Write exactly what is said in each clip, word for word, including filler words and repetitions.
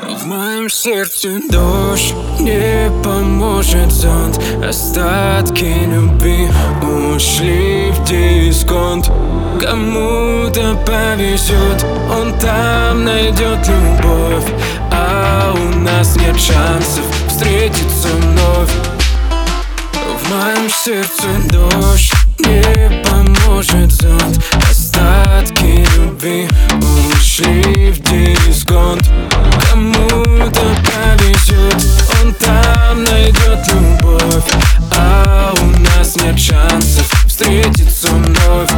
В моем сердце дождь, не поможет зонт. Остатки любви ушли в дисконт. Кому-то повезет, он там найдет любовь, а у нас нет шансов встретиться вновь. В моем сердце дождь, не поможет зонт. Остатки любви ушли в дисконт. Кому-то повезет, он там найдет любовь, а у нас нет шансов встретиться вновь.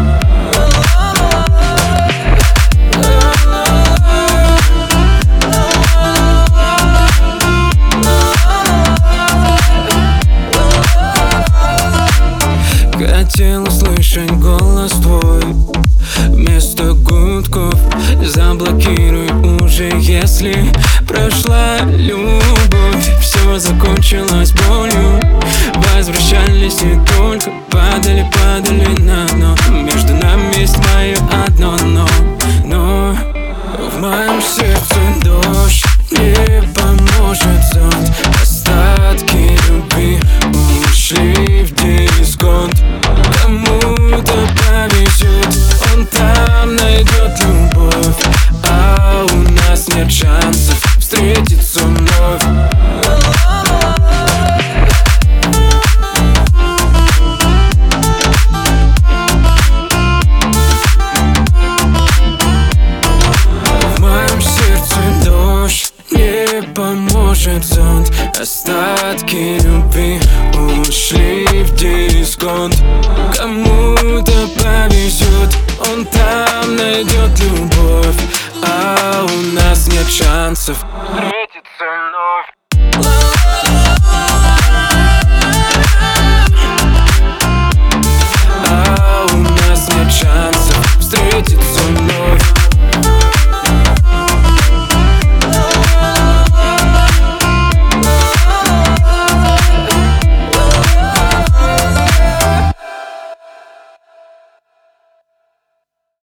Хотел услышать голос твой вместо гудков. Заблокируй уже, если прошла любовь. Все закончилось болью. Возвращались и только падали, падали на дно. Между нами есть мое одно но. Но в моем сердце дождь, не поможет зонт. Остатки любви ушли в дисконт. Кому-то повезет, он там найдет любовь, а у нас нет шансов встретиться вновь. В моем сердце дождь, не поможет зонт. Остатки любви ушли в дисконт. Кому-то повезет, он там найдет любовь, а у нас нет шансов встретиться вновь.